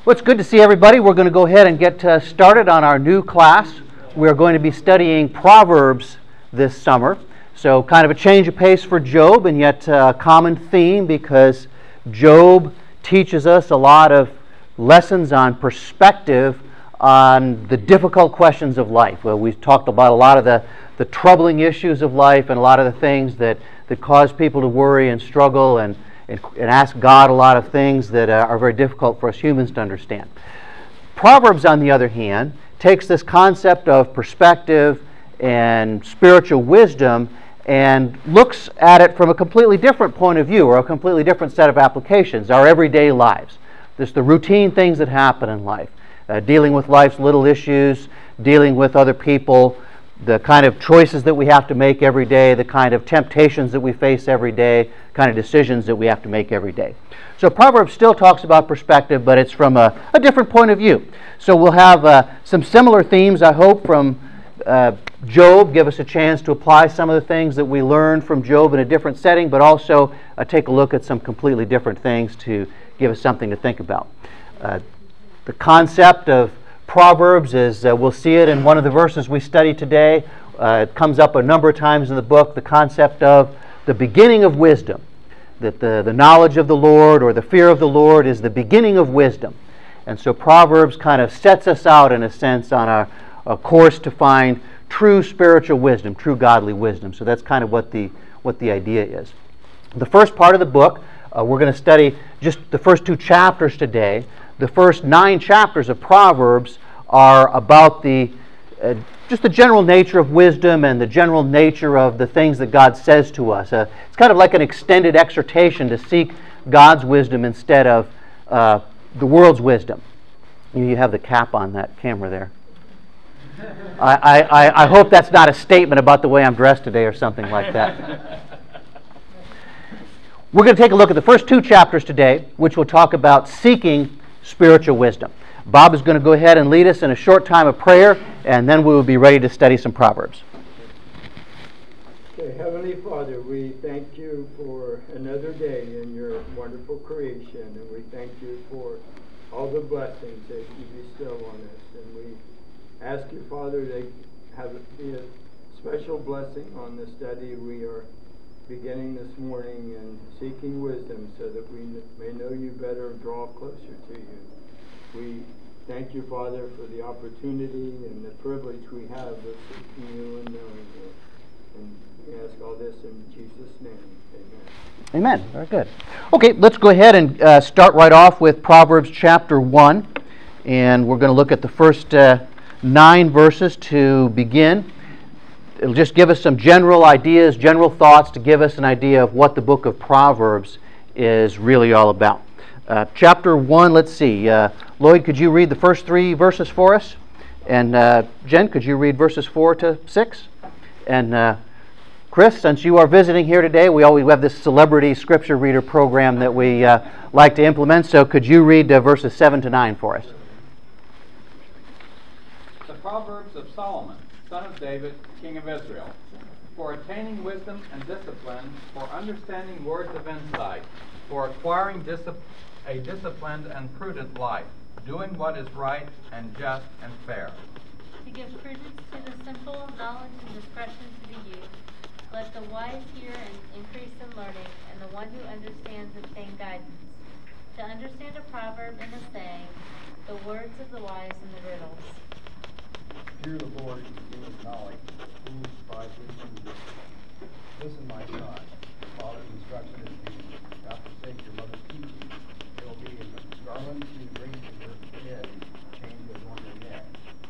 Well, it's good to see everybody. We're going to go ahead and get started on our new class. We're going to be studying Proverbs this summer. So kind of a change of pace for Job, and yet a common theme because Job teaches us a lot of lessons on perspective on the difficult questions of life. Well, we've talked about a lot of the troubling issues of life and a lot of the things that cause people to worry and struggle and ask God a lot of things that are very difficult for us humans to understand. Proverbs, on the other hand, takes this concept of perspective and spiritual wisdom and looks at it from a completely different point of view or a completely different set of applications, our everyday lives. Just the routine things that happen in life, dealing with life's little issues, dealing with other people, the kind of choices that we have to make every day, the kind of temptations that we face every day, kind of decisions that we have to make every day. So Proverbs still talks about perspective, but it's from a different point of view. So we'll have some similar themes, I hope, from Job, give us a chance to apply some of the things that we learned from Job in a different setting, but also take a look at some completely different things to give us something to think about. The concept of Proverbs is, we'll see it in one of the verses we study today. It comes up a number of times in the book, the concept of the beginning of wisdom. That the knowledge of the Lord or the fear of the Lord is the beginning of wisdom. And so Proverbs kind of sets us out, in a sense, on a course to find true spiritual wisdom, true godly wisdom. So that's kind of what the idea is. The first part of the book, we're going to study just the first 2 chapters today. The first 9 chapters of Proverbs are about just the general nature of wisdom and the general nature of the things that God says to us. It's kind of like an extended exhortation to seek God's wisdom instead of the world's wisdom. You have the cap on that camera there. I hope that's not a statement about the way I'm dressed today or something like that. We're going to take a look at the first 2 chapters today, which will talk about seeking spiritual wisdom. Bob is going to go ahead and lead us in a short time of prayer, and then we will be ready to study some Proverbs. Okay, Heavenly Father, we thank you for another day in your wonderful creation, and we thank you for all the blessings that you bestow on us. And we ask you, Father, to have it be a special blessing on the study we are beginning this morning and seeking wisdom so that we may know you better and draw closer to you. We thank you, Father, for the opportunity and the privilege we have of seeking you and knowing you. And we ask all this in Jesus' name. Amen. Amen. Very good. Okay, let's go ahead and start right off with Proverbs chapter 1. And we're going to look at the first 9 verses to begin. It'll just give us some general ideas, general thoughts to give us an idea of what the book of Proverbs is really all about. Chapter 1, let's see. Lloyd, could you read the first 3 verses for us? And Jen, could you read verses 4 to 6? And Chris, since you are visiting here today, we always have this celebrity scripture reader program that we like to implement. So could you read verses 7 to 9 for us? The Proverbs of Solomon, son of David, king of Israel, for attaining wisdom and discipline, for understanding words of insight, for acquiring a disciplined and prudent life, doing what is right and just and fair. To give prudence to the simple, knowledge and discretion to the youth. Let the wise hear and increase in learning, and the one who understands obtain guidance. To understand a proverb and a saying, the words of the wise and the riddles. Fear the Lord is the king of knowledge. Fools despise wisdom and discipline. Listen, my son, father's instruction is thee. Do not forsake your mother's teaching. It will be as garland to the grace of your head, chain to adorn your neck.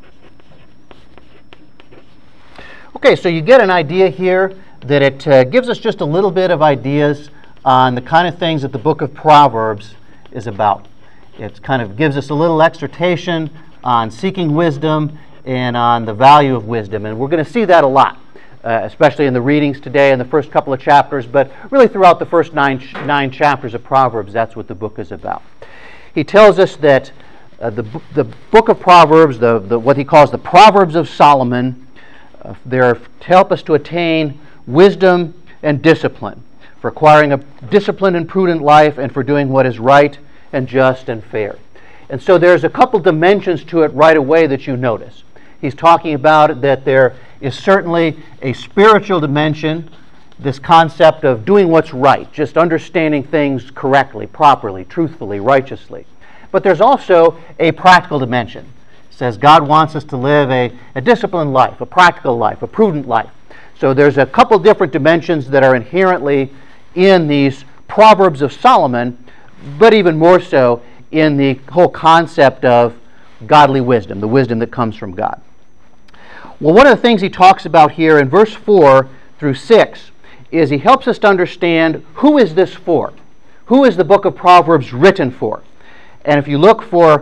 Okay, so you get an idea here that it gives us just a little bit of ideas on the kind of things that the book of Proverbs is about. It kind of gives us a little exhortation on seeking wisdom and on the value of wisdom. And we're going to see that a lot, especially in the readings today in the first couple of chapters, but really throughout the first nine chapters of Proverbs, that's what the book is about. He tells us that the book of Proverbs, what he calls the Proverbs of Solomon, they're to help us to attain wisdom and discipline, for acquiring a disciplined and prudent life, and for doing what is right and just and fair. And so there's a couple dimensions to it right away that you notice. He's talking about that there is certainly a spiritual dimension, this concept of doing what's right, just understanding things correctly, properly, truthfully, righteously. But there's also a practical dimension. It says God wants us to live a disciplined life, a practical life, a prudent life. So there's a couple different dimensions that are inherently in these Proverbs of Solomon, but even more so in the whole concept of godly wisdom, the wisdom that comes from God. Well, one of the things he talks about here in verse 4 through 6 is he helps us to understand who is this for? Who is the book of Proverbs written for? And if you look for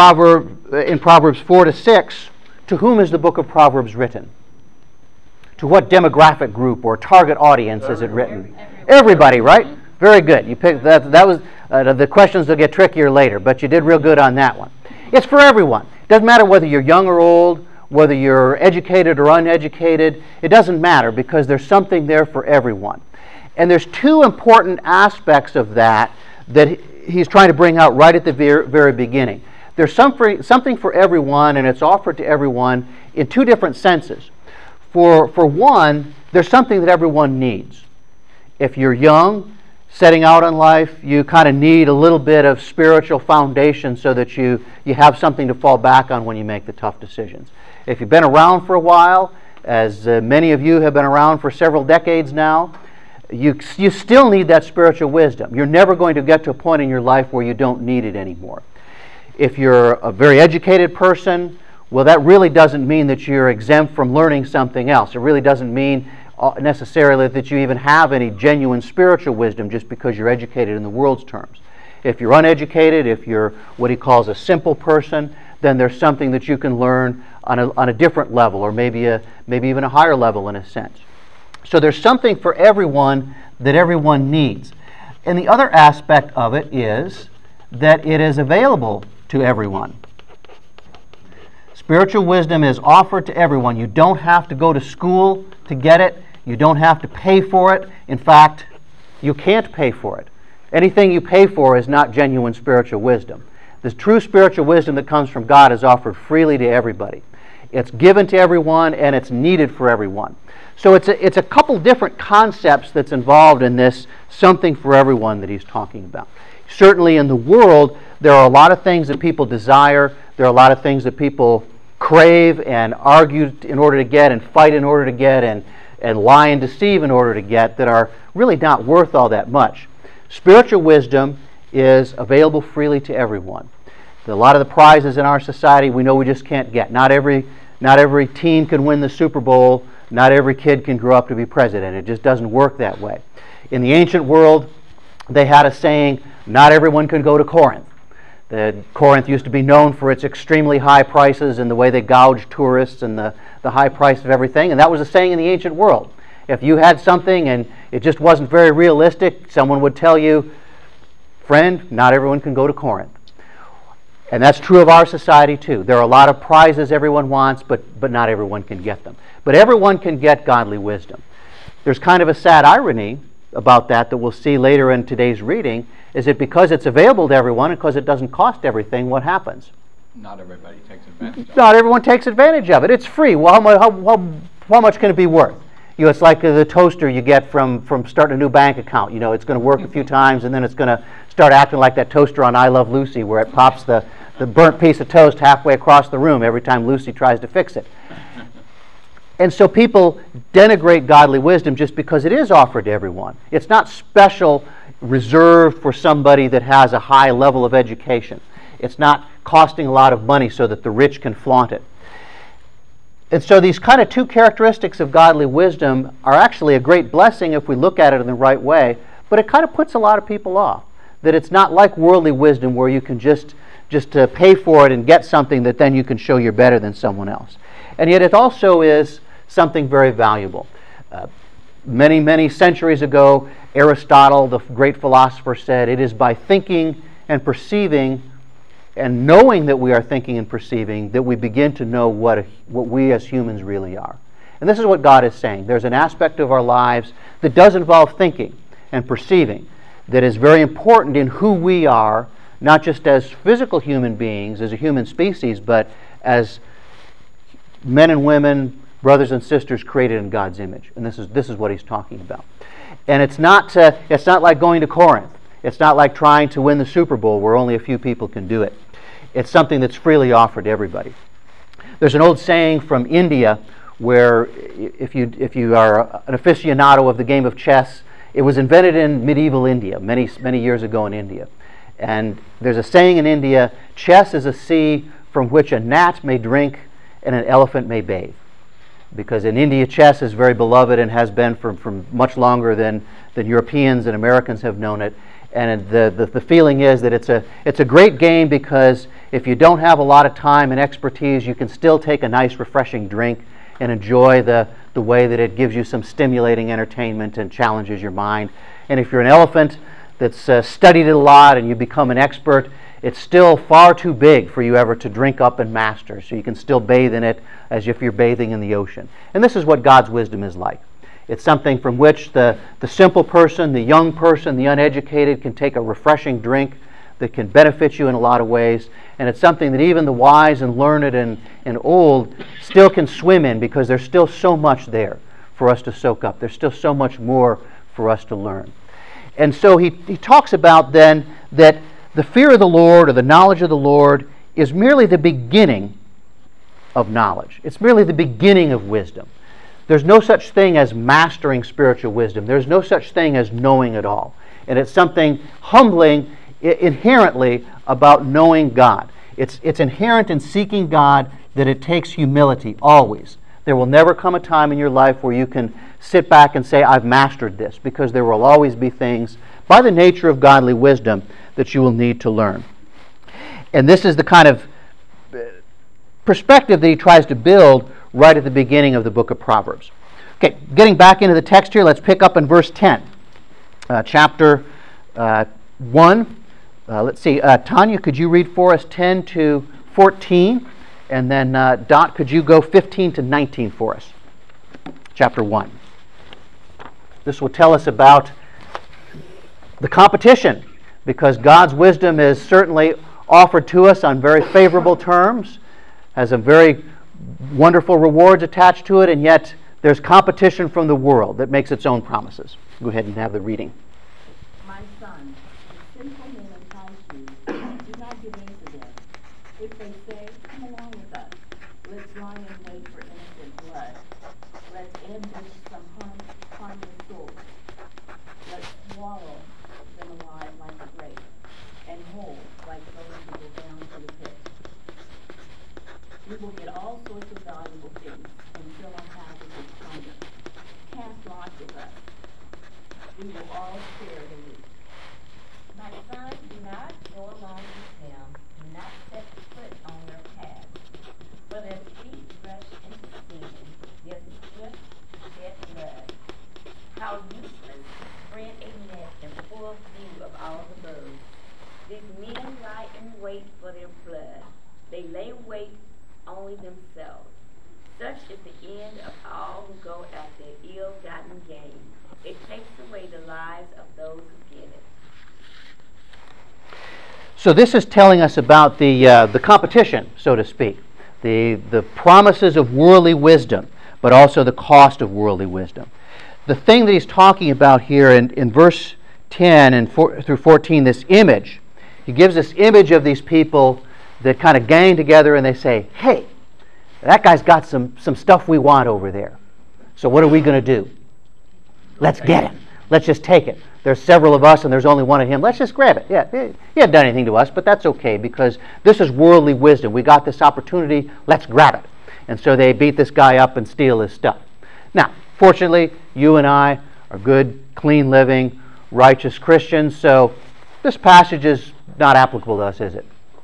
in Proverbs 4 to 6, to whom is the book of Proverbs written? To what demographic group or target audience is it written? Everybody, right? Very good. You picked that. That was the questions will get trickier later, but you did real good on that one. It's for everyone. It doesn't matter whether you're young or old, whether you're educated or uneducated. It doesn't matter because there's something there for everyone. And there's two important aspects of that he's trying to bring out right at the very beginning. There's something for everyone, and it's offered to everyone in two different senses. For one, there's something that everyone needs. If you're young, setting out in life, you kind of need a little bit of spiritual foundation so that you have something to fall back on when you make the tough decisions. If you've been around for a while, as many of you have been around for several decades now, you still need that spiritual wisdom. You're never going to get to a point in your life where you don't need it anymore. If you're a very educated person, well, that really doesn't mean that you're exempt from learning something else. It really doesn't mean necessarily that you even have any genuine spiritual wisdom just because you're educated in the world's terms. If you're uneducated, if you're what he calls a simple person, then there's something that you can learn on a different level, or maybe even a higher level in a sense. So there's something for everyone that everyone needs. And the other aspect of it is that it is available to everyone. Spiritual wisdom is offered to everyone. You don't have to go to school to get it. You don't have to pay for it. In fact, you can't pay for it. Anything you pay for is not genuine spiritual wisdom. The true spiritual wisdom that comes from God is offered freely to everybody. It's given to everyone, and it's needed for everyone. So it's a couple different concepts that's involved in this something for everyone that he's talking about. Certainly in the world, there are a lot of things that people desire. There are a lot of things that people crave and argue in order to get, and fight in order to get, and lie and deceive in order to get, that are really not worth all that much. Spiritual wisdom is available freely to everyone. A lot of the prizes in our society we know we just can't get. Not every teen can win the Super Bowl. Not every kid can grow up to be president. It just doesn't work that way. In the ancient world, they had a saying, not everyone can go to Corinth. Corinth used to be known for its extremely high prices and the way they gouged tourists and the high price of everything. And that was a saying in the ancient world. If you had something and it just wasn't very realistic, someone would tell you, friend, not everyone can go to Corinth. And that's true of our society too. There are a lot of prizes everyone wants, but not everyone can get them. But everyone can get godly wisdom. There's kind of a sad irony about that we'll see later in today's reading, is that because it's available to everyone and because it doesn't cost everything, what happens? Not everybody takes advantage of it. Not everyone takes advantage of it. It's free. Well, how much can it be worth? It's like the toaster you get from starting a new bank account. It's going to work a few times, and then it's going to start acting like that toaster on I Love Lucy, where it pops the burnt piece of toast halfway across the room every time Lucy tries to fix it. And so people denigrate godly wisdom just because it is offered to everyone. It's not special, reserved for somebody that has a high level of education. It's not costing a lot of money so that the rich can flaunt it. And so these kind of two characteristics of godly wisdom are actually a great blessing if we look at it in the right way, but it kind of puts a lot of people off. That it's not like worldly wisdom where you can just pay for it and get something that then you can show you're better than someone else. And yet it also is something very valuable. Many, many centuries ago, Aristotle, the great philosopher, said, it is by thinking and perceiving and knowing that we are thinking and perceiving that we begin to know what we as humans really are. And this is what God is saying. There's an aspect of our lives that does involve thinking and perceiving that is very important in who we are, not just as physical human beings, as a human species, but as men and women, brothers and sisters created in God's image. And this is what he's talking about. And it's not like going to Corinth. It's not like trying to win the Super Bowl where only a few people can do it. It's something that's freely offered to everybody. There's an old saying from India where if you are an aficionado of the game of chess, it was invented in medieval India, many years ago in India. And there's a saying in India, chess is a sea from which a gnat may drink and an elephant may bathe. Because in India, chess is very beloved and has been for much longer than Europeans and Americans have known it. And the feeling is that it's a great game because if you don't have a lot of time and expertise, you can still take a nice refreshing drink and enjoy the way that it gives you some stimulating entertainment and challenges your mind. And if you're an elephant that's studied it a lot and you become an expert, it's still far too big for you ever to drink up and master. So you can still bathe in it as if you're bathing in the ocean. And this is what God's wisdom is like. It's something from which the simple person, the young person, the uneducated can take a refreshing drink that can benefit you in a lot of ways. And it's something that even the wise and learned and old still can swim in because there's still so much there for us to soak up. There's still so much more for us to learn. And so he talks about then that the fear of the Lord or the knowledge of the Lord is merely the beginning of knowledge. It's merely the beginning of wisdom. There's no such thing as mastering spiritual wisdom. There's no such thing as knowing it all. And it's something humbling inherently about knowing God. It's inherent in seeking God that it takes humility, always. There will never come a time in your life where you can sit back and say, I've mastered this, because there will always be things, by the nature of godly wisdom, that you will need to learn. And this is the kind of perspective that he tries to build right at the beginning of the book of Proverbs. Okay, getting back into the text here, let's pick up in verse 10. Chapter 1. Let's see, Tanya, could you read for us 10 to 14? And then Dot, could you go 15 to 19 for us? Chapter 1. This will tell us about the competition, because God's wisdom is certainly offered to us on very favorable terms, has a very wonderful rewards attached to it, and yet there's competition from the world that makes its own promises. Go ahead and have the reading. My son, if sinful men entice you, do not give in to them. If they say, come along with us, let's lie in wait for innocent blood. Let's ambush some harmless soul. Let's swallow them alive like a grape, and whole like those who go down to the pit. We will get all sorts of valuable things and fill our houses with plunder. Cast lots with us. We will all share the loot. My son, do not go along with them. Do not set foot on their path. For their feet rush into sin. Their swift shed blood. How useless to spread a net in full view of all the birds. These men lie in wait for their blood. They lay wait only themselves. Such is the end of all who go after ill-gotten gain. It takes away the lives of those who get it. So this is telling us about the competition, so to speak, the promises of worldly wisdom, but also the cost of worldly wisdom. The thing that he's talking about here in verse 10 and through 14, this image, he gives this image of these people that kind of gang together and they say, hey, that guy's got some stuff we want over there. So what are we going to do? Let's get it. Let's just take it. There's several of us and there's only one of him. Let's just grab it. Yeah, he hadn't done anything to us, but that's okay because this is worldly wisdom. We got this opportunity. Let's grab it. And so they beat this guy up and steal his stuff. Now, fortunately, you and I are good, clean living, righteous Christians, so this passage is not applicable to us, is it?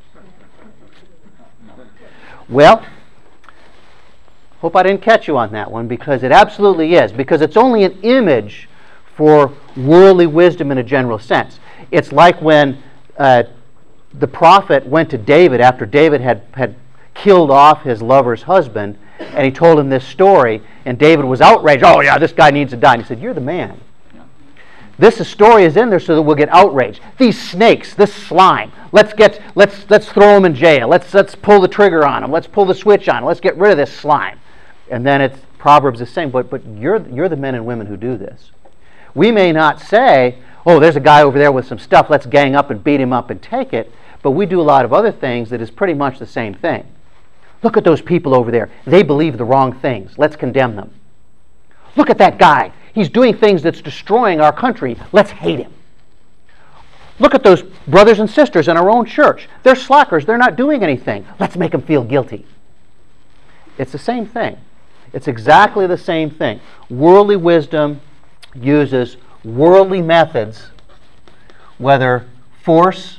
Well, hope I didn't catch you on that one, because it absolutely is, because it's only an image for worldly wisdom in a general sense. It's like when the prophet went to David after David had killed off his lover's husband, and he told him this story, and David was outraged. Oh yeah, this guy needs to die. And he said, you're the man. This story is in there so that we'll get outraged. These snakes, this slime, let's throw them in jail. Let's pull the trigger on them. Let's pull the switch on them. Let's get rid of this slime. And then it's Proverbs is saying, but you're the men and women who do this. We may not say, oh, there's a guy over there with some stuff, let's gang up and beat him up and take it, but we do a lot of other things that is pretty much the same thing. Look at those people over there. They believe the wrong things. Let's condemn them. Look at that guy. He's doing things that's destroying our country. Let's hate him. Look at those brothers and sisters in our own church. They're slackers. They're not doing anything. Let's make them feel guilty. It's the same thing. It's exactly the same thing. Worldly wisdom uses worldly methods, whether force,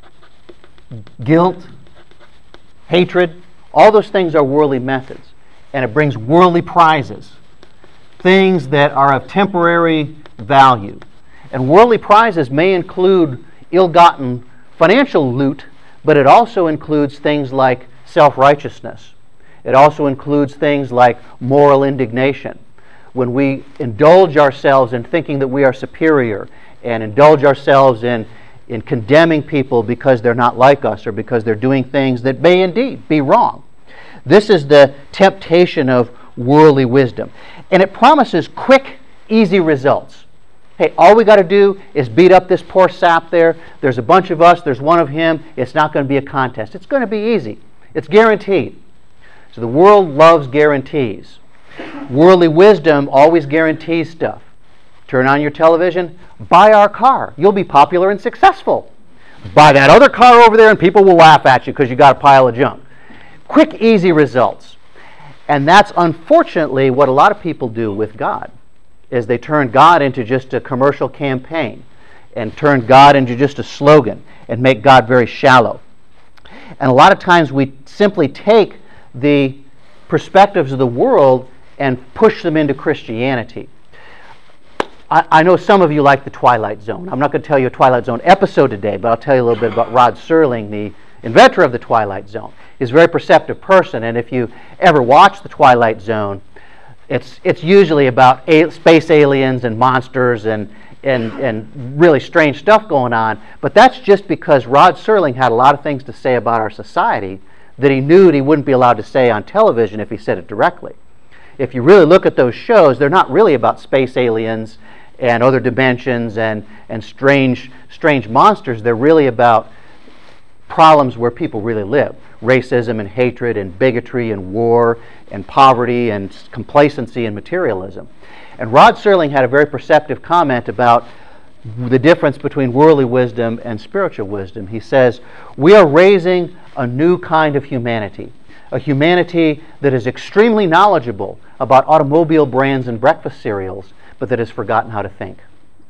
guilt, hatred, all those things are worldly methods. And it brings worldly prizes, things that are of temporary value. And worldly prizes may include ill-gotten financial loot, but it also includes things like self-righteousness. It also includes things like moral indignation. When we indulge ourselves in thinking that we are superior and indulge ourselves in condemning people because they're not like us or because they're doing things that may indeed be wrong. This is the temptation of worldly wisdom. And it promises quick, easy results. Hey, all we got to do is beat up this poor sap there. There's a bunch of us. There's one of him. It's not going to be a contest. It's going to be easy. It's guaranteed. So the world loves guarantees. Worldly wisdom always guarantees stuff. Turn on your television, buy our car. You'll be popular and successful. Buy that other car over there and people will laugh at you because you got a pile of junk. Quick, easy results. And that's unfortunately what a lot of people do with God, is they turn God into just a commercial campaign and turn God into just a slogan and make God very shallow. And a lot of times we simply take the perspectives of the world and push them into Christianity. I know some of you like the Twilight Zone. I'm not going to tell you a Twilight Zone episode today, but I'll tell you a little bit about Rod Serling, the inventor of the Twilight Zone. He's a very perceptive person, and if you ever watch the Twilight Zone, it's usually about space aliens and monsters and really strange stuff going on, but that's just because Rod Serling had a lot of things to say about our society that he knew that he wouldn't be allowed to say on television if he said it directly. If you really look at those shows, they're not really about space aliens and other dimensions and strange monsters. They're really about problems where people really live. Racism and hatred and bigotry and war and poverty and complacency and materialism. And Rod Serling had a very perceptive comment about the difference between worldly wisdom and spiritual wisdom. He says, we are raising a new kind of humanity, a humanity that is extremely knowledgeable about automobile brands and breakfast cereals, but that has forgotten how to think.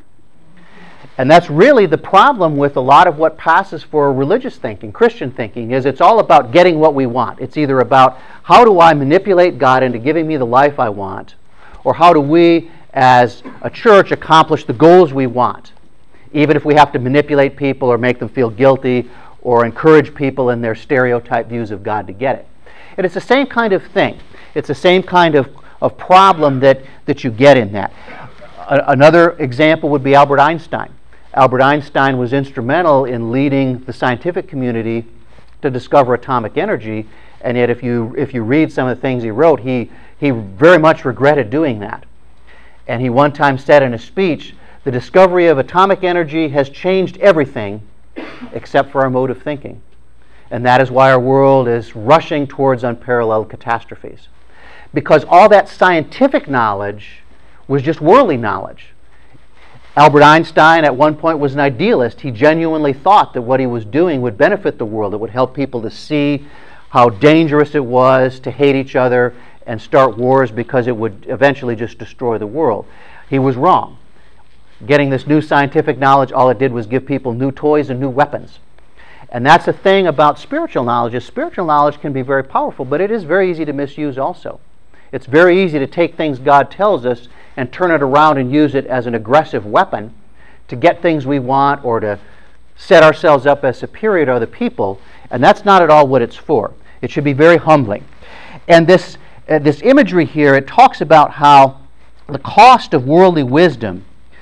And that's really the problem with a lot of what passes for religious thinking, Christian thinking, is it's all about getting what we want. It's either about how do I manipulate God into giving me the life I want, or how do we as a church accomplish the goals we want, even if we have to manipulate people or make them feel guilty or encourage people in their stereotype views of God to get it. And it's the same kind of thing. It's the same kind of problem that you get in that. Another example would be Albert Einstein. Albert Einstein was instrumental in leading the scientific community to discover atomic energy, and yet if you read some of the things he wrote, he very much regretted doing that. And he one time said in a speech, the discovery of atomic energy has changed everything except for our mode of thinking. And that is why our world is rushing towards unparalleled catastrophes. Because all that scientific knowledge was just worldly knowledge. Albert Einstein at one point was an idealist. He genuinely thought that what he was doing would benefit the world. It would help people to see how dangerous it was to hate each other and start wars because it would eventually just destroy the world. He was wrong. Getting this new scientific knowledge, all it did was give people new toys and new weapons. And that's the thing about spiritual knowledge, is spiritual knowledge can be very powerful, but it is very easy to misuse also. It's very easy to take things God tells us and turn it around and use it as an aggressive weapon to get things we want or to set ourselves up as superior to other people, and that's not at all what it's for. It should be very humbling. And this imagery here, it talks about how the cost of worldly wisdom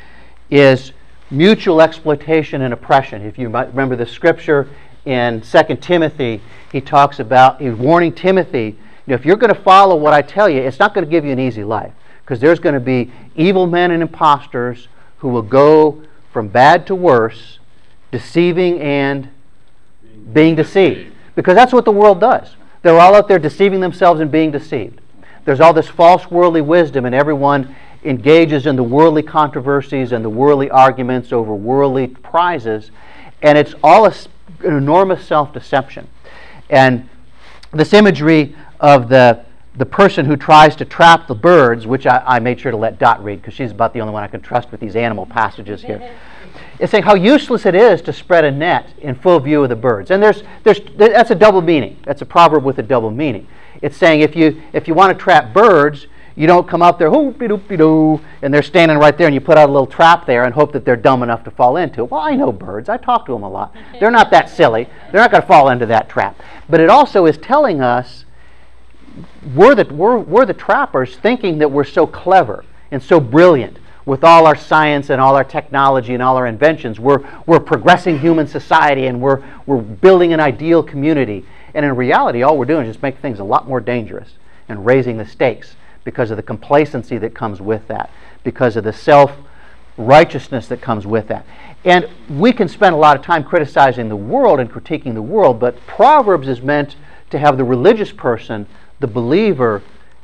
is mutual exploitation and oppression. If you might remember the scripture in 2 Timothy, he's warning Timothy, if you're going to follow what I tell you, it's not going to give you an easy life, because there's going to be evil men and imposters who will go from bad to worse, deceiving and being deceived. Because that's what the world does. They're all out there deceiving themselves and being deceived. There's all this false worldly wisdom, and everyone engages in the worldly controversies and the worldly arguments over worldly prizes, and it's all an enormous self-deception. And this imagery of the person who tries to trap the birds, which I made sure to let Dot read because she's about the only one I can trust with these animal passages here. It's saying how useless it is to spread a net in full view of the birds. And that's a double meaning. That's a proverb with a double meaning. It's saying if you want to trap birds, you don't come up there, hoopy-doopy-doo, and they're standing right there, and you put out a little trap there and hope that they're dumb enough to fall into it. Well, I know birds. I talk to them a lot. They're not that silly. They're not going to fall into that trap. But it also is telling us we're the trappers, thinking that we're so clever and so brilliant with all our science and all our technology and all our inventions. We're progressing human society, and we're building an ideal community. And in reality, all we're doing is just make things a lot more dangerous and raising the stakes, because of the complacency that comes with that, because of the self-righteousness that comes with that. And we can spend a lot of time criticizing the world and critiquing the world, but Proverbs is meant to have the religious person, the believer,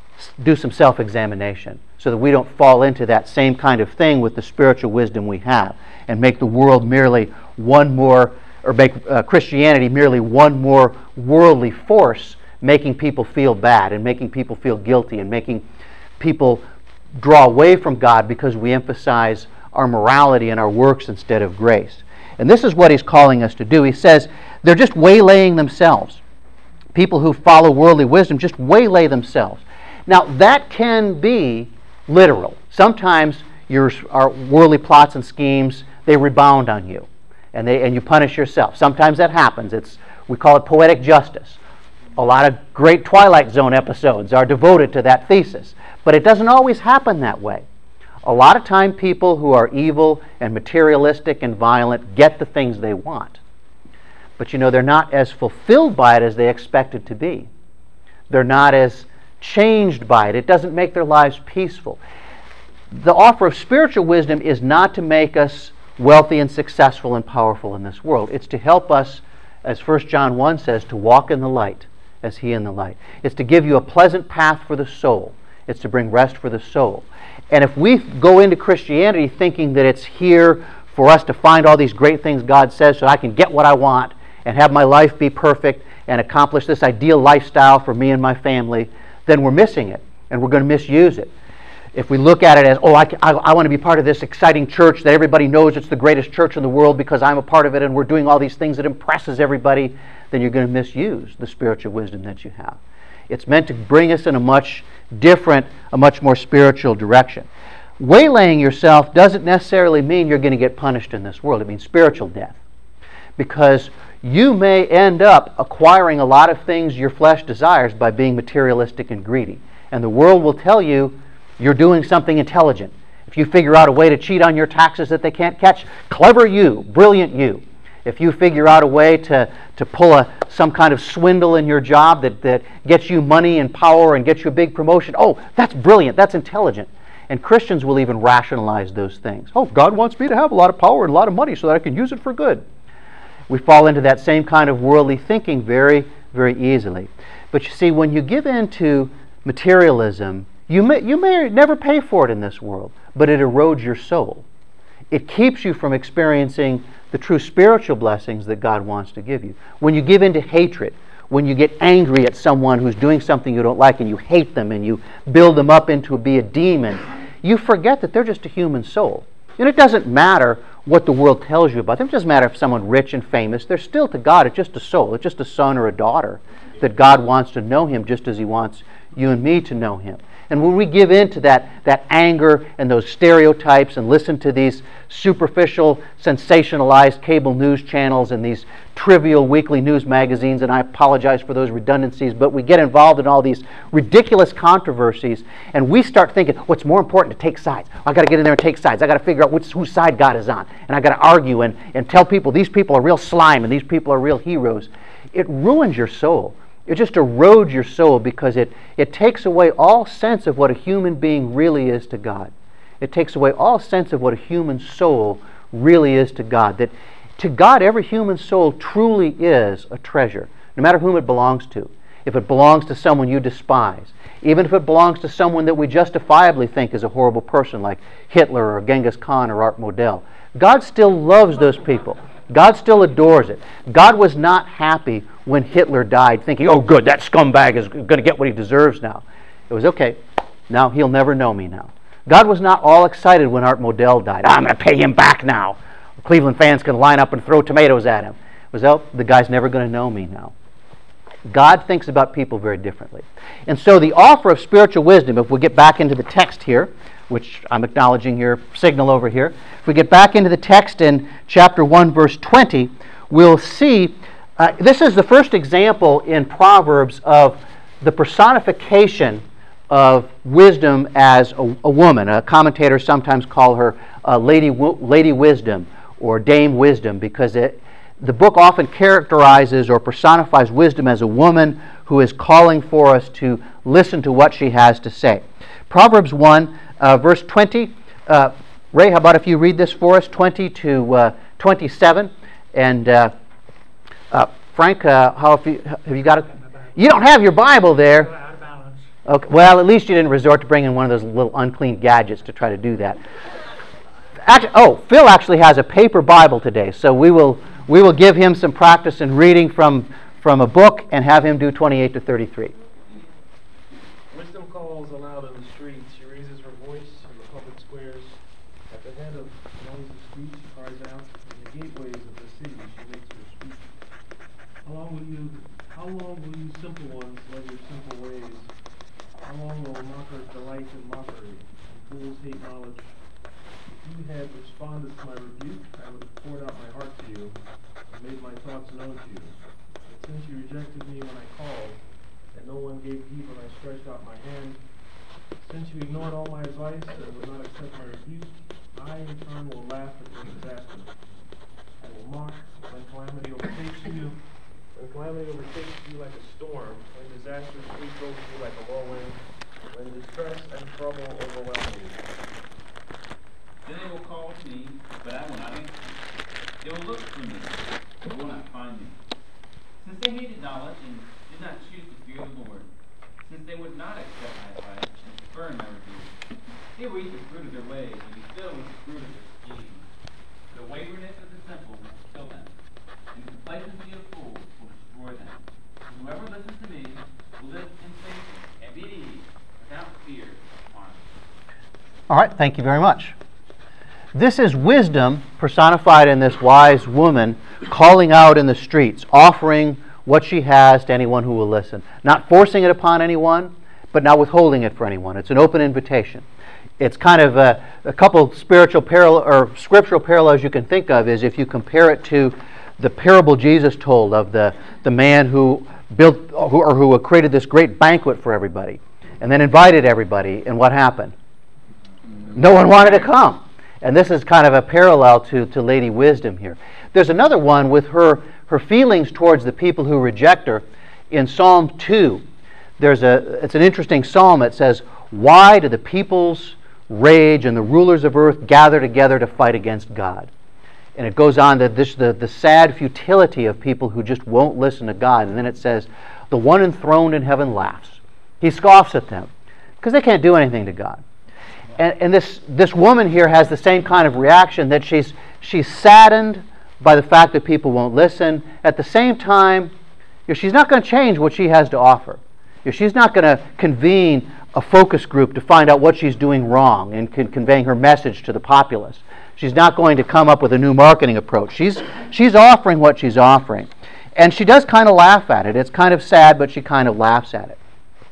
do some self-examination so that we don't fall into that same kind of thing with the spiritual wisdom we have and make the world merely one more, or make Christianity merely one more worldly force, making people feel bad and making people feel guilty and making people draw away from God because we emphasize our morality and our works instead of grace. And this is what he's calling us to do. He says they're just waylaying themselves. People who follow worldly wisdom just waylay themselves. Now, that can be literal. Sometimes our worldly plots and schemes, they rebound on you, and you punish yourself. Sometimes that happens. We call it poetic justice. A lot of great Twilight Zone episodes are devoted to that thesis. But it doesn't always happen that way. A lot of time people who are evil and materialistic and violent get the things they want. But they're not as fulfilled by it as they expected to be. They're not as changed by it. It doesn't make their lives peaceful. The offer of spiritual wisdom is not to make us wealthy and successful and powerful in this world. It's to help us, as 1 John 1 says, to walk in the light as he in the light. It's to give you a pleasant path for the soul. It's to bring rest for the soul. And if we go into Christianity thinking that it's here for us to find all these great things God says so I can get what I want and have my life be perfect and accomplish this ideal lifestyle for me and my family, then we're missing it, and we're going to misuse it. If we look at it as, I want to be part of this exciting church that everybody knows it's the greatest church in the world because I'm a part of it and we're doing all these things that impresses everybody, then you're going to misuse the spiritual wisdom that you have. It's meant to bring us in a much more spiritual direction. Waylaying yourself doesn't necessarily mean you're going to get punished in this world. It means spiritual death. Because you may end up acquiring a lot of things your flesh desires by being materialistic and greedy. And the world will tell you you're doing something intelligent. If you figure out a way to cheat on your taxes that they can't catch, clever you, brilliant you. If you figure out a way to pull some kind of swindle in your job that gets you money and power and gets you a big promotion, that's brilliant, that's intelligent. And Christians will even rationalize those things. God wants me to have a lot of power and a lot of money so that I can use it for good. We fall into that same kind of worldly thinking very, very easily. But you see, when you give in to materialism, you may never pay for it in this world, but it erodes your soul. It keeps you from experiencing the true spiritual blessings that God wants to give you. When you give in to hatred, when you get angry at someone who's doing something you don't like and you hate them and you build them up into be a demon, you forget that they're just a human soul. And it doesn't matter what the world tells you about them. It doesn't matter if someone's rich and famous. They're still, to God, it's just a soul. It's just a son or a daughter that God wants to know him just as he wants you and me to know him. And when we give in to that anger and those stereotypes and listen to these superficial, sensationalized cable news channels and these trivial weekly news magazines, and I apologize for those redundancies, but we get involved in all these ridiculous controversies, and we start thinking, what's more important to take sides? I got to get in there and take sides. I got to figure out whose side God is on, and I got to argue and tell people these people are real slime and these people are real heroes. It ruins your soul. It just erodes your soul because it takes away all sense of what a human being really is to God. It takes away all sense of what a human soul really is to God. That to God, every human soul truly is a treasure, no matter whom it belongs to. If it belongs to someone you despise, even if it belongs to someone that we justifiably think is a horrible person like Hitler or Genghis Khan or Art Modell, God still loves those people. God still adores it. God was not happy when Hitler died thinking, oh good, that scumbag is going to get what he deserves now. It was okay, now he'll never know me now. God was not all excited when Art Modell died. I'm going to pay him back now. Cleveland fans can line up and throw tomatoes at him. It was, oh, the guy's never going to know me now. God thinks about people very differently. And so the offer of spiritual wisdom, if we get back into the text here, which I'm acknowledging your signal over here, if we get back into the text in chapter 1, verse 20, we'll see, this is the first example in Proverbs of the personification of wisdom as a woman. Commentators sometimes call her Lady Wisdom or Dame Wisdom because the book often characterizes or personifies wisdom as a woman who is calling for us to listen to what she has to say. Proverbs 1, verse 20. Ray, how about if you read this for us, 20 to 27? And Frank, have you got it? You don't have your Bible there. Okay. Well, at least you didn't resort to bringing one of those little unclean gadgets to try to do that. Actually, Phil actually has a paper Bible today, so we will give him some practice in reading from a book and have him do 28 to 33. Wisdom calls aloud in the streets. She raises her voice in the public squares. At the head of noisy streets, she cries out. In the gateways of the city, she makes her speech. How long will you simple ones love your simple ways? How long will mockers delight in mockery, and fools hate knowledge? If you had responded to my rebuke, I would have poured out my heart to you, and made my thoughts known to you. But since you rejected me when I called, and no one gave heed when I stretched out my hand, since you ignored all my advice and would not accept my rebuke, I in turn will laugh at your disaster. I will mock when calamity overtakes you. When calamity overtakes you like a storm, when disaster sweeps over you like a whirlwind, when distress and trouble overwhelm you. Then they will call to me, but I will not answer. They will look for me, but will not find me. Since they hated knowledge and did not choose to fear the Lord, since they would not accept my advice and spurn my rebuke, they will eat the fruit of their ways and be filled with the fruit of their schemes. The waywardness of the simple will kill them, and the complacency of fools will destroy them. And whoever listens to me will live in safety and be at ease without fear of harm. All right, thank you very much. This is wisdom personified in this wise woman calling out in the streets, offering what she has to anyone who will listen. Not forcing it upon anyone, but not withholding it for anyone. It's an open invitation. It's kind of a couple scriptural parallels you can think of is if you compare it to the parable Jesus told of the man who created this great banquet for everybody and then invited everybody, and what happened? No one wanted to come. And this is kind of a parallel to Lady Wisdom here. There's another one with her feelings towards the people who reject her. In Psalm 2, it's an interesting psalm. It says, "Why do the peoples rage and the rulers of earth gather together to fight against God?" And it goes on to the sad futility of people who just won't listen to God. And then it says, "The one enthroned in heaven laughs. He scoffs at them because they can't do anything to God." And this woman here has the same kind of reaction, that she's saddened by the fact that people won't listen. At the same time, she's not going to change what she has to offer. She's not going to convene a focus group to find out what she's doing wrong and conveying her message to the populace. She's not going to come up with a new marketing approach. She's offering what she's offering. And she does kind of laugh at it. It's kind of sad, but she kind of laughs at it.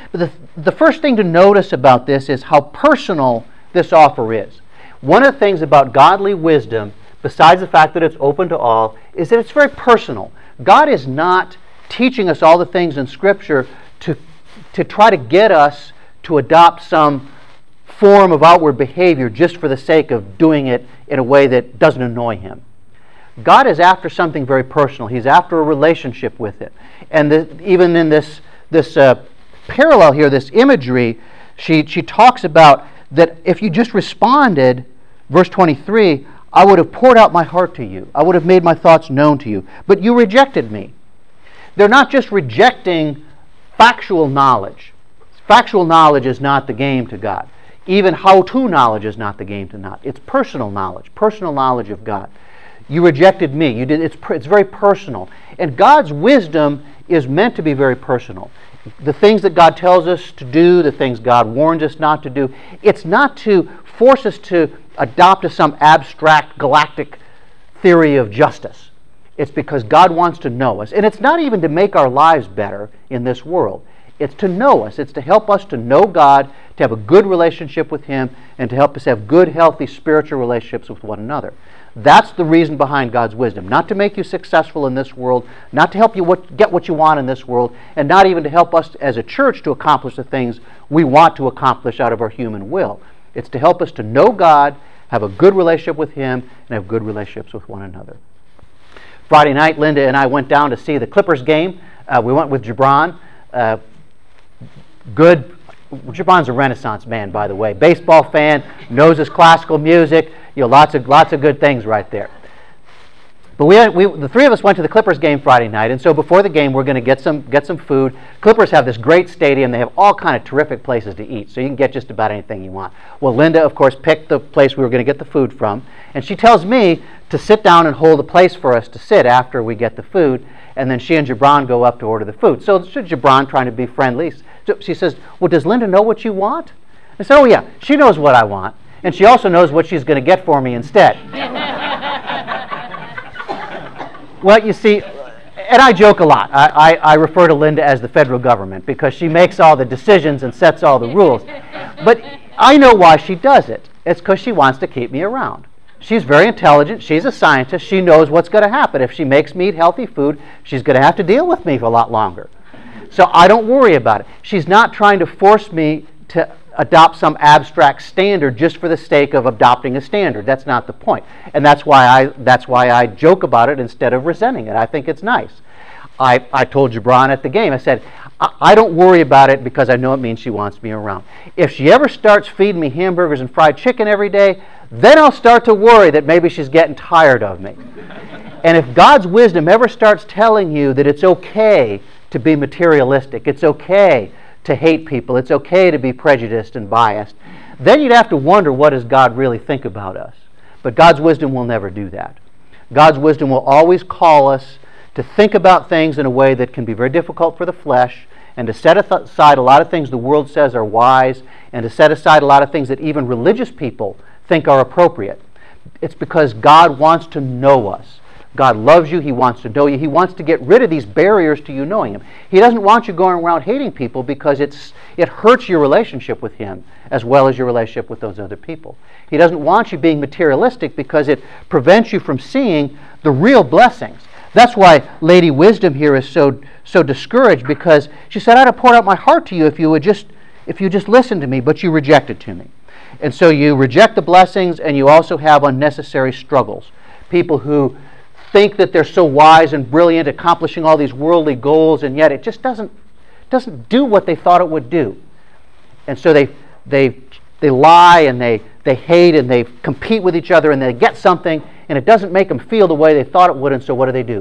But the first thing to notice about this is how personal this offer is. One of the things about godly wisdom, besides the fact that it's open to all, is that it's very personal. God is not teaching us all the things in Scripture to try to get us to adopt some form of outward behavior just for the sake of doing it in a way that doesn't annoy Him. God is after something very personal. He's after a relationship with it. And even in this parallel here, this imagery, she talks about that if you just responded, verse 23, I would have poured out my heart to you. I would have made my thoughts known to you. But you rejected me. They're not just rejecting factual knowledge. Factual knowledge is not the game to God. Even how-to knowledge is not the game to God. It's personal knowledge of God. You rejected me. It's very personal. And God's wisdom is meant to be very personal. The things that God tells us to do, the things God warns us not to do, it's not to force us to adopt some abstract galactic theory of justice. It's because God wants to know us. And it's not even to make our lives better in this world. It's to know us. It's to help us to know God, to have a good relationship with Him, and to help us have good, healthy spiritual relationships with one another. That's the reason behind God's wisdom. Not to make you successful in this world, not to help you get what you want in this world, and not even to help us as a church to accomplish the things we want to accomplish out of our human will. It's to help us to know God, have a good relationship with Him, and have good relationships with one another. Friday night, Linda and I went down to see the Clippers game. We went with Gibran. Gibran's a Renaissance man, by the way. Baseball fan, knows his classical music. Lots of good things right there. But the three of us went to the Clippers game Friday night, and so before the game, we're going to get some food. Clippers have this great stadium. They have all kind of terrific places to eat, so you can get just about anything you want. Well, Linda, of course, picked the place we were going to get the food from, and she tells me to sit down and hold a place for us to sit after we get the food, and then she and Gibran go up to order the food. So Gibran, trying to be friendly, so she says, well, does Linda know what you want? I said, oh yeah, she knows what I want, and she also knows what she's going to get for me instead. Well, you see, and I joke a lot. I refer to Linda as the federal government because she makes all the decisions and sets all the rules. But I know why she does it. It's because she wants to keep me around. She's very intelligent. She's a scientist. She knows what's going to happen. If she makes me eat healthy food, she's going to have to deal with me for a lot longer. So I don't worry about it. She's not trying to force me to adopt some abstract standard just for the sake of adopting a standard. That's not the point. And that's why I joke about it instead of resenting it. I think it's nice. I told Gibran at the game, I said, I don't worry about it because I know it means she wants me around. If she ever starts feeding me hamburgers and fried chicken every day, then I'll start to worry that maybe she's getting tired of me. And if God's wisdom ever starts telling you that it's okay to be materialistic, it's okay to hate people, it's okay to be prejudiced and biased, then you'd have to wonder, what does God really think about us? But God's wisdom will never do that. God's wisdom will always call us to think about things in a way that can be very difficult for the flesh, and to set aside a lot of things the world says are wise, and to set aside a lot of things that even religious people think are appropriate. It's because God wants to know us. God loves you. He wants to know you. He wants to get rid of these barriers to you knowing Him. He doesn't want you going around hating people because it hurts your relationship with Him as well as your relationship with those other people. He doesn't want you being materialistic because it prevents you from seeing the real blessings. That's why Lady Wisdom here is so discouraged, because she said, I'd have poured out my heart to you if you just listened to me, but you rejected to me. And so you reject the blessings, and you also have unnecessary struggles. People who think that they're so wise and brilliant, accomplishing all these worldly goals, and yet it just doesn't do what they thought it would do. And so they lie, and they hate, and they compete with each other, and they get something, and it doesn't make them feel the way they thought it would, and so what do?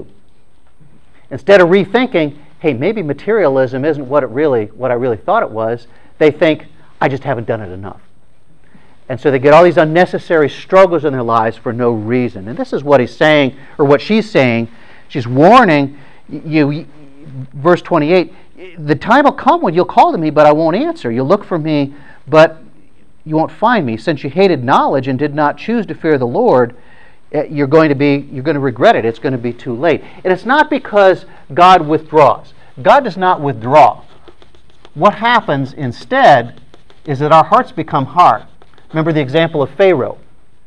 Instead of rethinking, hey, maybe materialism isn't what I really thought it was, they think, I just haven't done it enough. And so they get all these unnecessary struggles in their lives for no reason. And this is what he's saying, or what she's saying. She's warning you, verse 28, the time will come when you'll call to me, but I won't answer. You'll look for me, but you won't find me. Since you hated knowledge and did not choose to fear the Lord, you're going to regret it. It's going to be too late. And it's not because God withdraws. God does not withdraw. what happens instead is that our hearts become hard. Remember the example of Pharaoh.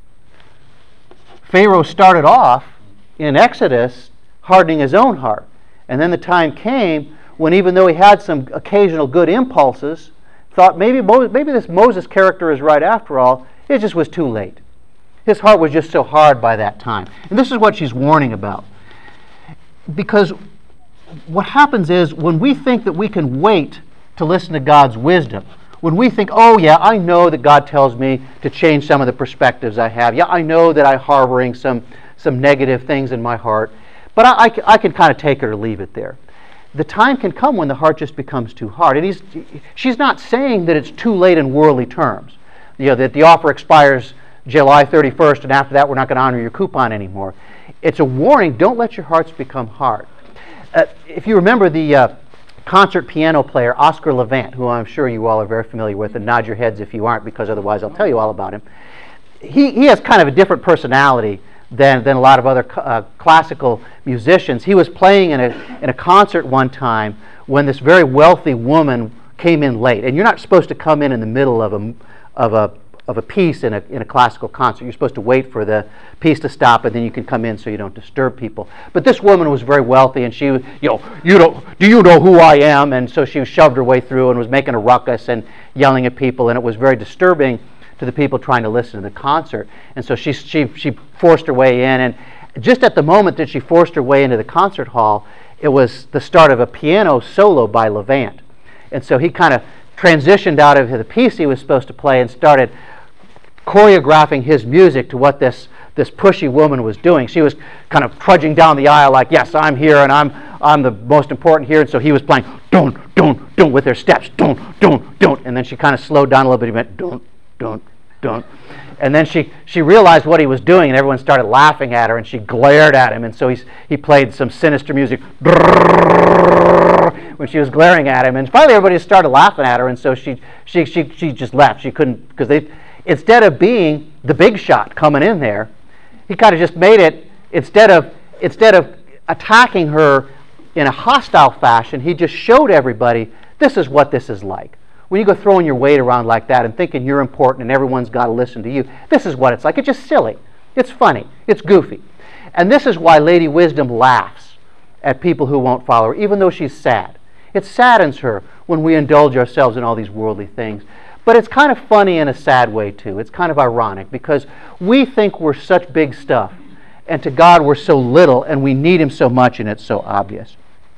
Pharaoh started off in Exodus hardening his own heart. And then the time came when, even though he had some occasional good impulses, thought maybe this Moses character is right after all, it just was too late. His heart was just so hard by that time. And this is what she's warning about. Because what happens is, when we think that we can wait to listen to God's wisdom, when we think, oh yeah, I know that God tells me to change some of the perspectives I have. Yeah, I know that I'm harboring some negative things in my heart. But I can kind of take it or leave it there. The time can come when the heart just becomes too hard. And she's not saying that it's too late in worldly terms. That the offer expires July 31st, and after that we're not going to honor your coupon anymore. It's a warning. Don't let your hearts become hard. If you remember the concert piano player Oscar Levant, who I'm sure you all are very familiar with, and nod your heads if you aren't, because otherwise I'll tell you all about him. He has kind of a different personality than a lot of other classical musicians. He was playing in a concert one time when this very wealthy woman came in late. And you're not supposed to come in the middle of a piece in a classical concert. You're supposed to wait for the piece to stop, and then you can come in so you don't disturb people. But this woman was very wealthy, and she was, do you know who I am? And so she shoved her way through and was making a ruckus and yelling at people, and it was very disturbing to the people trying to listen to the concert. And so she forced her way in, and just at the moment that she forced her way into the concert hall, it was the start of a piano solo by Levant. And so he kind of transitioned out of the piece he was supposed to play and started choreographing his music to what this pushy woman was doing. She was kind of trudging down the aisle like, yes, I'm here and I'm the most important here. And so he was playing don't with her steps, don't. And then she kind of slowed down a little bit. He went don't. And then she realized what he was doing, and everyone started laughing at her, and she glared at him. And so he played some sinister music when she was glaring at him. And finally everybody started laughing at her, and so she just left. She couldn't, because instead of being the big shot coming in there, he kind of just made it, instead of attacking her in a hostile fashion, he just showed everybody, this is what this is like. When you go throwing your weight around like that and thinking you're important and everyone's got to listen to you, this is what it's like. It's just silly. It's funny. It's goofy. And this is why Lady Wisdom laughs at people who won't follow her, even though she's sad. It saddens her when we indulge ourselves in all these worldly things. But it's kind of funny in a sad way, too. It's kind of ironic, because we think we're such big stuff, and to God we're so little, and we need Him so much, and it's so obvious.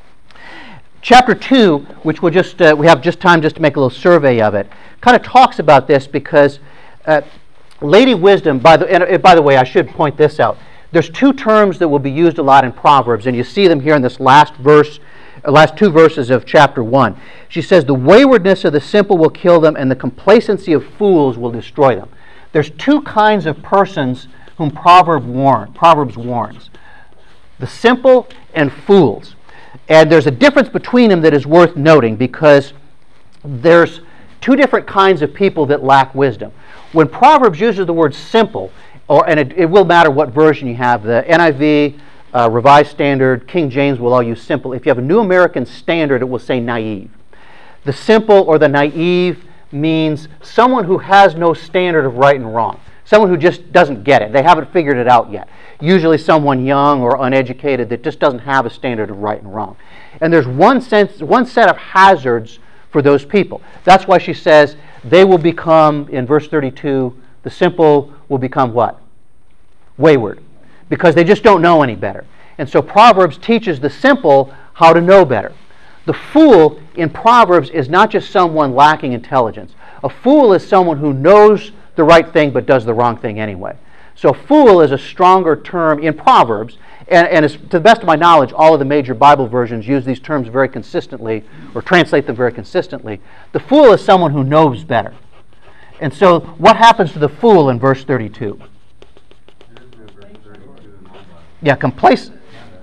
Chapter 2, which we have just time to make a little survey of it, kind of talks about this, because Lady Wisdom, by the way, I should point this out. There's two terms that will be used a lot in Proverbs, and you see them here in this last two verses of chapter 1. She says, the waywardness of the simple will kill them, and the complacency of fools will destroy them. There's two kinds of persons whom Proverbs warns. The simple and fools. And there's a difference between them that is worth noting, because there's two different kinds of people that lack wisdom. When Proverbs uses the word simple, and it will matter what version you have, the NIV, Revised Standard, King James will all use simple. If you have a New American Standard, it will say naive. The simple or the naive means someone who has no standard of right and wrong. Someone who just doesn't get it. They haven't figured it out yet. Usually someone young or uneducated that just doesn't have a standard of right and wrong. And there's one set of hazards for those people. That's why she says they will become, in verse 32, the simple will become what? Wayward. Because they just don't know any better. And so Proverbs teaches the simple how to know better. The fool in Proverbs is not just someone lacking intelligence. A fool is someone who knows the right thing but does the wrong thing anyway. So fool is a stronger term in Proverbs, and to the best of my knowledge, all of the major Bible versions use these terms very consistently, or translate them very consistently. The fool is someone who knows better. And so what happens to the fool in verse 32? Yeah, complacent.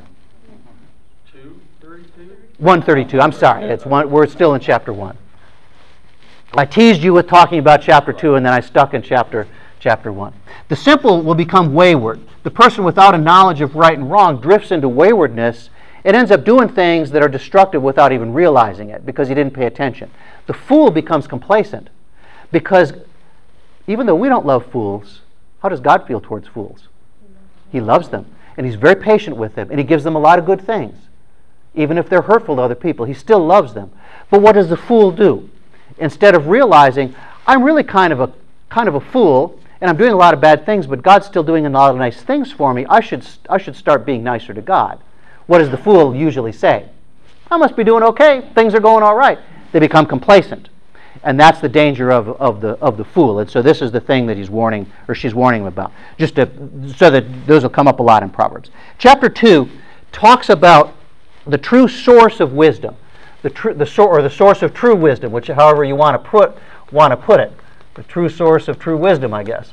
132. I'm sorry. We're still in chapter 1. I teased you with talking about chapter 2, and then I stuck in chapter 1. The simple will become wayward. The person without a knowledge of right and wrong drifts into waywardness, It ends up doing things that are destructive without even realizing it because he didn't pay attention. The fool becomes complacent because even though we don't love fools, how does God feel towards fools? He loves them, and he's very patient with them, and he gives them a lot of good things. Even if they're hurtful to other people, he still loves them. But what does the fool do? Instead of realizing, I'm really kind of a fool, and I'm doing a lot of bad things, but God's still doing a lot of nice things for me, I should start being nicer to God. What does the fool usually say? I must be doing okay. Things are going all right. They become complacent. And that's the danger of the fool. And so this is the thing that he's warning, or she's warning him about, so that those will come up a lot in Proverbs. Chapter 2 talks about the true source of wisdom, the source of true wisdom, which however you want to put it. The true source of true wisdom, I guess,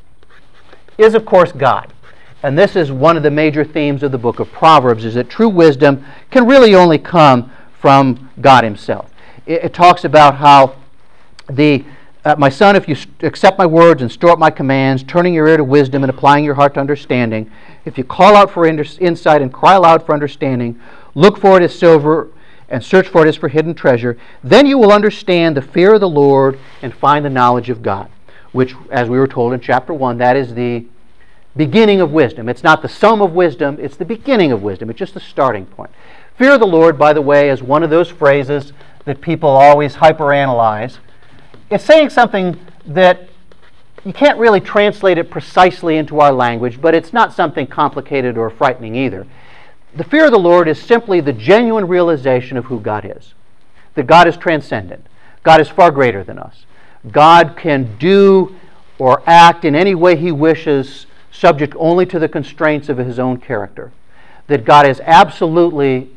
is of course God. And this is one of the major themes of the book of Proverbs, is that true wisdom can really only come from God himself. It talks about how my son, if you accept my words and store up my commands, turning your ear to wisdom and applying your heart to understanding, if you call out for insight and cry aloud for understanding, look for it as silver and search for it as for hidden treasure, then you will understand the fear of the Lord and find the knowledge of God, which, as we were told in chapter 1, that is the beginning of wisdom. It's not the sum of wisdom, it's the beginning of wisdom. It's just the starting point. Fear of the Lord, by the way, is one of those phrases that people always hyperanalyze. It's saying something that you can't really translate it precisely into our language, but it's not something complicated or frightening either. The fear of the Lord is simply the genuine realization of who God is. That God is transcendent. God is far greater than us. God can do or act in any way he wishes, subject only to the constraints of his own character. That God is absolutely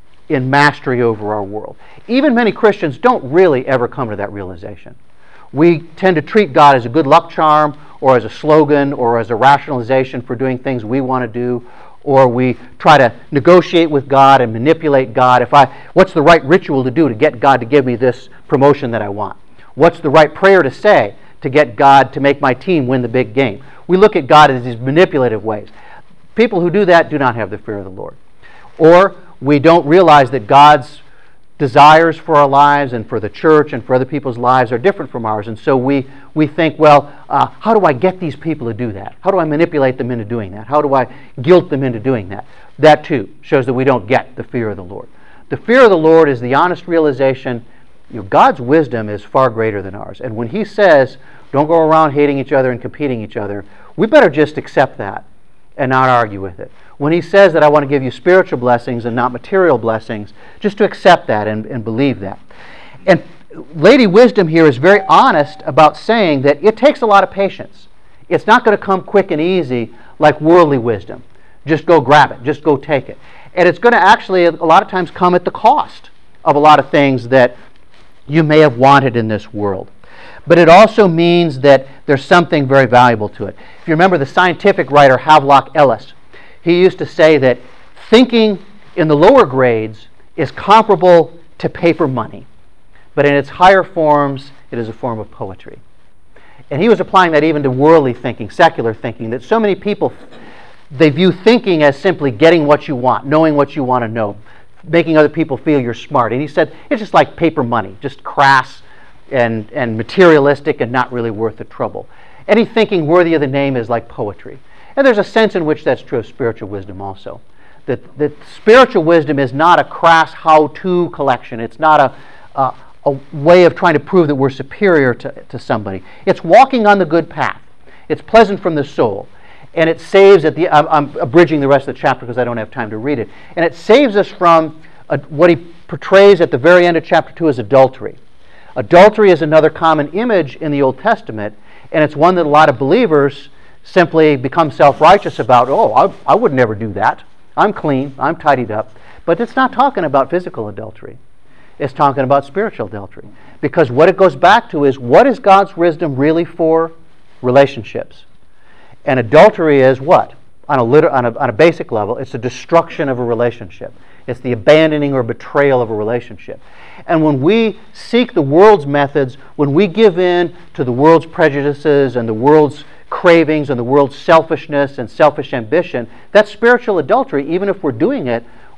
in mastery over our world. Even many Christians don't really ever come to that realization. We tend to treat God as a good luck charm, or as a slogan, or as a rationalization for doing things we want to do, or we try to negotiate with God and manipulate God. What's the right ritual to do to get God to give me this promotion that I want? What's the right prayer to say to get God to make my team win the big game? We look at God as these manipulative ways. People who do that do not have the fear of the Lord. Or we don't realize that God's desires for our lives and for the church and for other people's lives are different from ours. And so we think, well, how do I get these people to do that? How do I manipulate them into doing that? How do I guilt them into doing that? That too shows that we don't get the fear of the Lord. The fear of the Lord is the honest realization, God's wisdom is far greater than ours. And when he says, don't go around hating each other and competing each other, we better just accept that and not argue with it. When he says that I want to give you spiritual blessings and not material blessings, just to accept that and believe that. And Lady Wisdom here is very honest about saying that it takes a lot of patience. It's not going to come quick and easy like worldly wisdom. Just go grab it. Just go take it. And it's going to actually a lot of times come at the cost of a lot of things that you may have wanted in this world. But it also means that there's something very valuable to it. If you remember the scientific writer Havelock Ellis, he used to say that thinking in the lower grades is comparable to paper money, but in its higher forms, it is a form of poetry. And he was applying that even to worldly thinking, secular thinking, that so many people, they view thinking as simply getting what you want, knowing what you want to know, making other people feel you're smart. And he said, it's just like paper money, just crass and materialistic and not really worth the trouble. Any thinking worthy of the name is like poetry. And there's a sense in which that's true of spiritual wisdom also. That spiritual wisdom is not a crass how-to collection. It's not a way of trying to prove that we're superior to somebody. It's walking on the good path. It's pleasant from the soul. And it saves, I'm abridging the rest of the chapter because I don't have time to read it. And it saves us from what he portrays at the very end of chapter 2 as adultery. Adultery is another common image in the Old Testament, and it's one that a lot of believers simply become self-righteous about. Oh, I would never do that. I'm clean. I'm tidied up. But it's not talking about physical adultery. It's talking about spiritual adultery. Because what it goes back to is, what is God's wisdom really for? Relationships. And adultery is what? On a basic level, it's the destruction of a relationship. It's the abandoning or betrayal of a relationship. And when we seek the world's methods, when we give in to the world's prejudices and the world's cravings and the world's selfishness and selfish ambition, that's spiritual adultery, even if we're doing it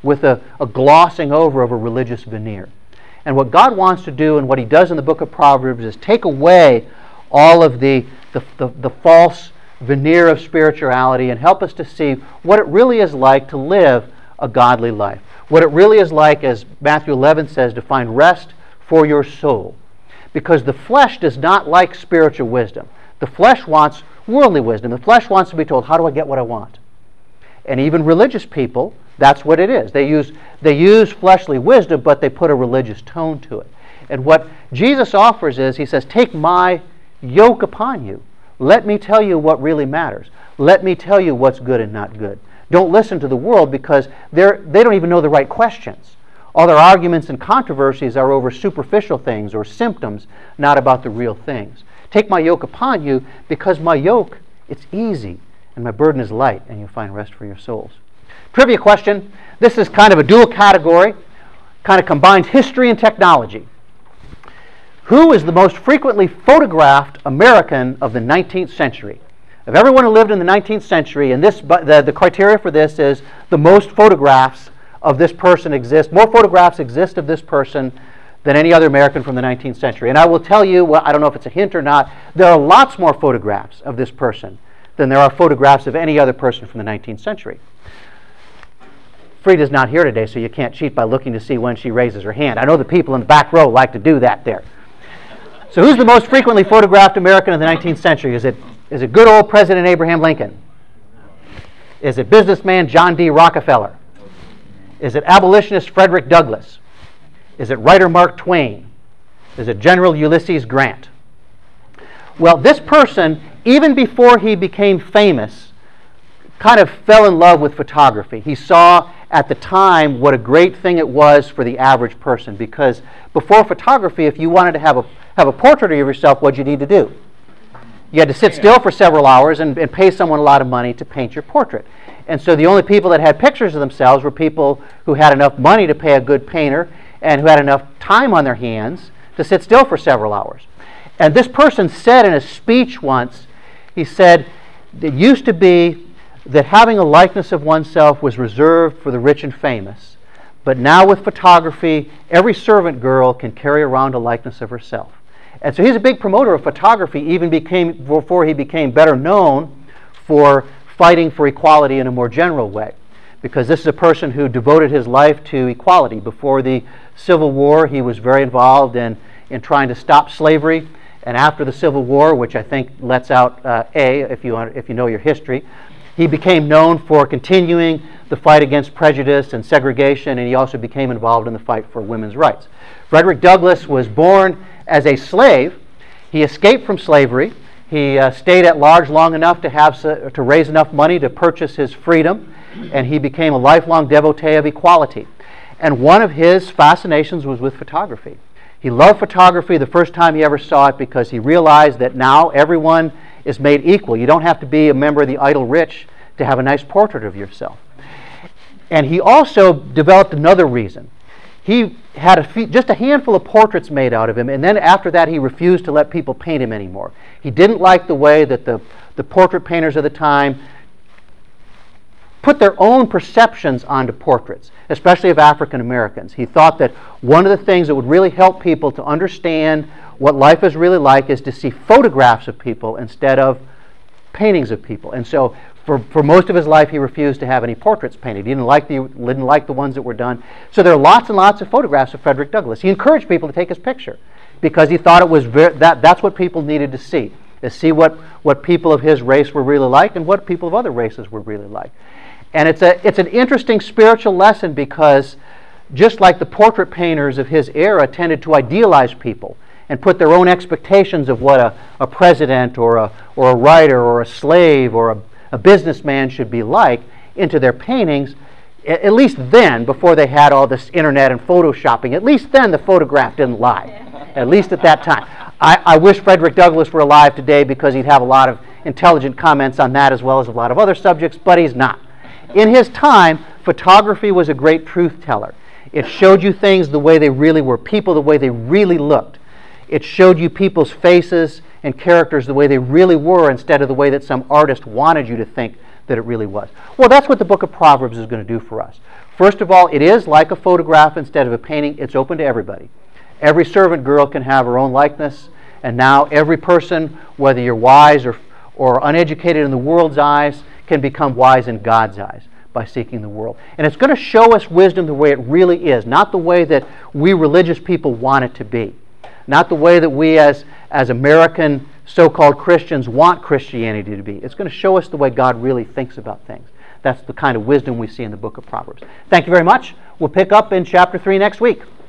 with a glossing over of a religious veneer. And what God wants to do, and what he does in the book of Proverbs, is take away all of the false veneer of spirituality and help us to see what it really is like to live a godly life. What it really is like, as Matthew 11 says, to find rest for your soul. Because the flesh does not like spiritual wisdom. The flesh wants worldly wisdom. The flesh wants to be told, how do I get what I want? And even religious people, that's what it is. They use fleshly wisdom, but they put a religious tone to it. And what Jesus offers is, he says, take my yoke upon you. Let me tell you what really matters. Let me tell you what's good and not good. Don't listen to the world, because they don't even know the right questions. All their arguments and controversies are over superficial things or symptoms, not about the real things. Take my yoke upon you, because my yoke, it's easy, and my burden is light, and you'll find rest for your souls. Trivia question. This is kind of a dual category, kind of combines history and technology. Who is the most frequently photographed American of the 19th century? Of everyone who lived in the 19th century, and the criteria for this is the most photographs of this person exist. More photographs exist of this person than any other American from the 19th century. And I will tell you, well, I don't know if it's a hint or not, there are lots more photographs of this person than there are photographs of any other person from the 19th century. Frida's not here today, so you can't cheat by looking to see when she raises her hand. I know the people in the back row like to do that there. So who's the most frequently photographed American in the 19th century? Is it good old President Abraham Lincoln? Is it businessman John D. Rockefeller? Is it abolitionist Frederick Douglass? Is it writer Mark Twain? Is it General Ulysses Grant? Well, this person, even before he became famous, kind of fell in love with photography. He saw at the time what a great thing it was for the average person, because before photography, if you wanted to have a portrait of yourself, what'd you need to do? You had to sit still for several hours and pay someone a lot of money to paint your portrait. And so the only people that had pictures of themselves were people who had enough money to pay a good painter and who had enough time on their hands to sit still for several hours. And this person said in a speech once, he said, it used to be that having a likeness of oneself was reserved for the rich and famous. But now with photography, every servant girl can carry around a likeness of herself. And so he's a big promoter of photography, even before he became better known for fighting for equality in a more general way. Because this is a person who devoted his life to equality. Before the Civil War, he was very involved in trying to stop slavery. And after the Civil War, which I think lets out if you know your history, he became known for continuing the fight against prejudice and segregation, and he also became involved in the fight for women's rights. Frederick Douglass was born as a slave. He escaped from slavery. He stayed at large long enough to raise enough money to purchase his freedom, and he became a lifelong devotee of equality. And one of his fascinations was with photography. He loved photography the first time he ever saw it, because he realized that now everyone is made equal. You don't have to be a member of the idle rich to have a nice portrait of yourself. And he also developed another reason. He had just a handful of portraits made out of him, and then after that he refused to let people paint him anymore. He didn't like the way that the portrait painters of the time put their own perceptions onto portraits, especially of African Americans. He thought that one of the things that would really help people to understand what life is really like is to see photographs of people instead of paintings of people. And so for most of his life he refused to have any portraits painted. He didn't like the ones that were done. So there are lots and lots of photographs of Frederick Douglass. He encouraged people to take his picture because he thought it was that's what people needed to see what people of his race were really like and what people of other races were really like. And it's an interesting spiritual lesson, because just like the portrait painters of his era tended to idealize people and put their own expectations of what a president or a writer or a slave or a businessman should be like into their paintings, at least then, before they had all this internet and photoshopping, at least then the photograph didn't lie, at least at that time. I wish Frederick Douglass were alive today, because he'd have a lot of intelligent comments on that as well as a lot of other subjects, but he's not. In his time, photography was a great truth teller. It showed you things the way they really were, people the way they really looked. It showed you people's faces and characters the way they really were, instead of the way that some artist wanted you to think that it really was. Well, that's what the book of Proverbs is going to do for us. First of all, it is like a photograph instead of a painting. It's open to everybody. Every servant girl can have her own likeness, and now every person, whether you're wise or uneducated in the world's eyes, can become wise in God's eyes by seeking the world. And it's going to show us wisdom the way it really is, not the way that we religious people want it to be, not the way that we as American so-called Christians want Christianity to be. It's going to show us the way God really thinks about things. That's the kind of wisdom we see in the book of Proverbs. Thank you very much. We'll pick up in chapter 3 next week.